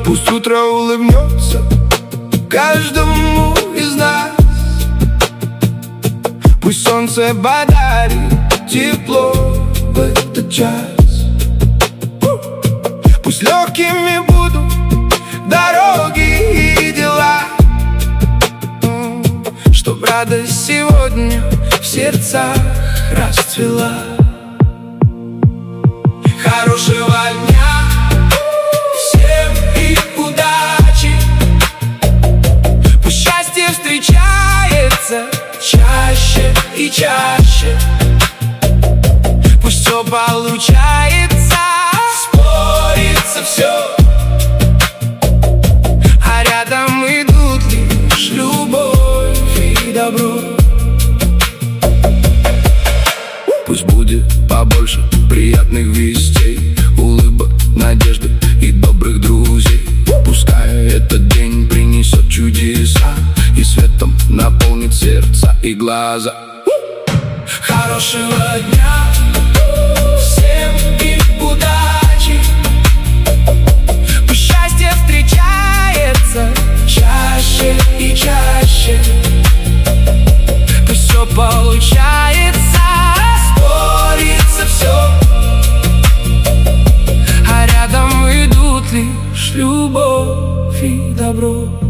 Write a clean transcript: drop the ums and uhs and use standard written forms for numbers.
Пусть утро улыбнется каждому из нас. Пусть солнце подарит тепло в этот час. Пусть легкими будут дороги и дела, чтоб радость сегодня в сердцах расцвела. Хорошего дня всем и удачи. Пусть счастье встречается чаще и чаще. Пусть все получается, спорится все, а рядом идут лишь любовь и добро. Пусть будет побольше приятных вестей, улыбок, надежды и добрых друзей. Пускай этот день принесет чудеса и светом наполнит сердца и глаза. Хорошего дня всем и удачи. Пусть счастье встречается чаще и чаще. Пусть все получается, спорится все, а рядом идут лишь любовь и добро.